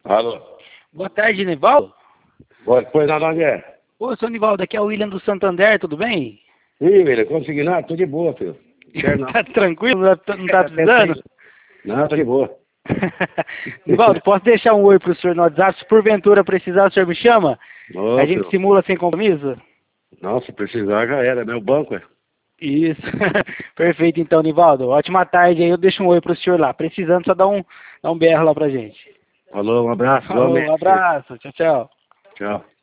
Alô? Boa tarde, Nivaldo. Pois não, onde é? Ô, seu Nivaldo, aqui é o William do Santander, tudo bem? Ih, velho, consegui nada, tô de boa, filho. Quero não. Tá tranquilo? Não tá precisando? Não, tô de boa. Nivaldo, posso deixar um oi pro senhor no WhatsApp? Se porventura precisar, o senhor me chama? Ô, A gente filho. simula sem compromisso? Não, se precisar já era, meu banco é. Isso. Perfeito, então, Nivaldo. Ótima tarde aí, eu deixo um oi pro senhor lá. Precisando, só dá um berro lá pra gente. Falou, um abraço, Falou, um igualmente. abraço. Tchau, tchau. Tchau.